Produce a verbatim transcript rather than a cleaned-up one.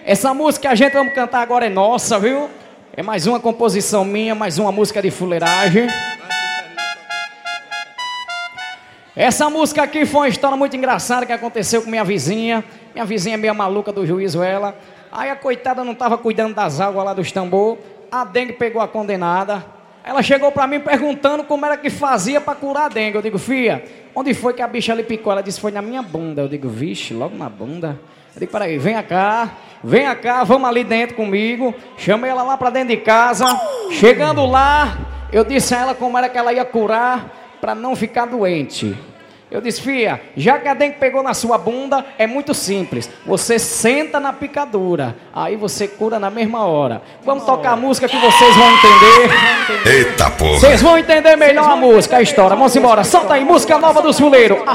Essa música que a gente vamos cantar agora é nossa, viu? É mais uma composição minha, mais uma música de fuleiragem. Essa música aqui foi uma história muito engraçada que aconteceu com minha vizinha. Minha vizinha é meio maluca do juízo, ela. Aí a coitada não estava cuidando das águas lá dos tambor. A dengue pegou a condenada. Ela chegou pra mim perguntando como era que fazia pra curar a dengue. Eu digo, filha, onde foi que a bicha lhe picou? Ela disse, foi na minha bunda. Eu digo, vixe, logo na bunda. Eu digo, peraí, venha cá, venha cá, vamos ali dentro comigo. Chamei ela lá pra dentro de casa. Chegando lá, eu disse a ela como era que ela ia curar pra não ficar doente. Eu disse, filha, já que a dengue pegou na sua bunda, é muito simples. Você senta na picadura, aí você cura na mesma hora. Vamos tocar a música que vocês vão entender. Eita porra! Vocês vão entender melhor a música, a história. Vamos embora, solta aí, música nova do fuleiro.